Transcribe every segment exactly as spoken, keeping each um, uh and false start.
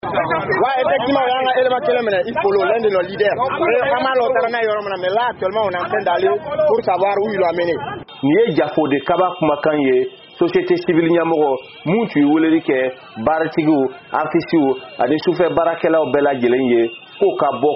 Ouais, effectivement, il y a un élément qui est il faut l'un de nos leaders. Mais là, actuellement, on est en train d'aller pour savoir où il l'a mené. Niye Jafo de Kaba kumakan ye société civile ɲamɔgɔ mun tun ye weleli kɛ baaratigiw artisiw ani sufɛ baarakɛlaw bɛɛ lajɛlen ye k'o ka bɔ.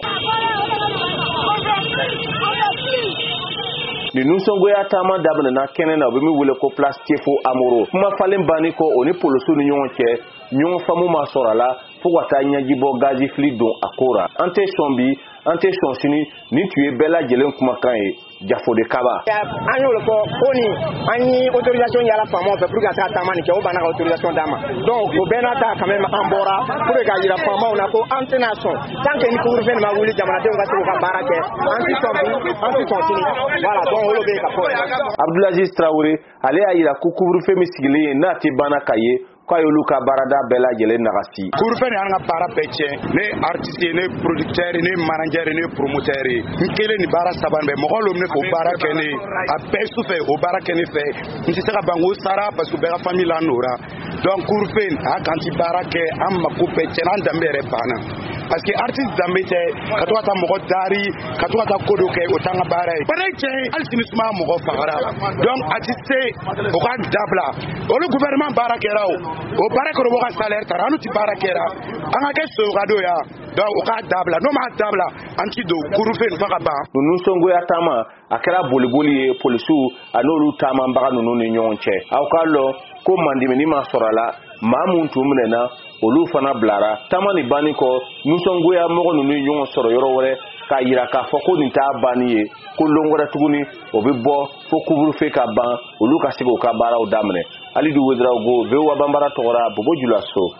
Ni nusɔngoya taama daminɛna kɛnɛ na u bɛ min wele ko place Tiefo Amoro kuma falen banni kɔ o ni polisiw ni ɲɔgɔn cɛ ɲɔgɔn faamu ma sɔrɔ a la fo ka taa ɲɛjibɔ gazi fili don a ko ra an tɛ sɔn bi an tɛ sɔn sini ni tun ye bɛɛ lajɛlen kumakan ye Jafo de Kaba. An y'o fɔ ko ni an ye autorisation yala faamaw fɛ pour que ka taa taama nin kɛ o banna ka autorisation d'a ma donc o bɛɛ n'a ta quand même an bɔra pour que ka yira faamaw na ko an tɛna sɔn tant que ni couvre-feu nin ma wuli jamanadenw ka se k'u ka baara kɛ an ti sɔn bi an ti sɔn sini voilà donc olu bɛ ka fɔ. Abdulaziz Traoré ale y'a yira ko couvre-feu min sigilen ye n'a tɛ banna ka ye k'a y'olu ka baarada bɛɛ lajɛlen nagasi. Couvre-feu ni an ka baara bɛɛ tiɲɛ ne artiste ne producteur ne manager ne promoteur n kelen ni baara saba bɛɛ mɔgɔ lu ne o baara kɛ ne a bɛɛ su fɛ o baara kɛ ne fɛ n tɛ se ka ban ko sara parce que bɛɛ ka famille la nora donc couvre-feu a kan ti baara kɛ an mako bɛɛ tiɲɛ an danbe yɛrɛ banna parce que artiste danbe tɛ ka to ka taa mɔgɔ dari ka to ka taa ko dɔ kɛ o t'an ka baara ye baara tiɲɛ hali sini suma mɔgɔ fagara donc a ti se o ka dabila olu gouvernement baara kɛra o o baara kɛra o ka salaire tara anu ti baara kɛra an ka kɛ sogado ya donc o ka dabila n'o ma dabila an ti don couvre-feu nin fa ka ban. Ninnu sɔngoya taama a kɛra boliboli ye polisiw an'olu taamanbaga ninnu ni ɲɔgɔn cɛ aw k'a lɔn ko mandimini ma sɔrɔ a la maa mun tun minɛna olu fana bilara taama ni banni kɔ nusɔngoya mɔgɔ ninnu ni ɲɔgɔn sɔrɔ yɔrɔ wɛrɛ k'a yira k'a fɔ ko nin t'a banni ye ko lon wɛrɛ tuguni o bɛ bɔ fo couvre-feu ka ban olu ka se k'u ka baaraw daminɛ. Alidu Wedraogo V O A Bambara tɔgɔra Bobo Julaso.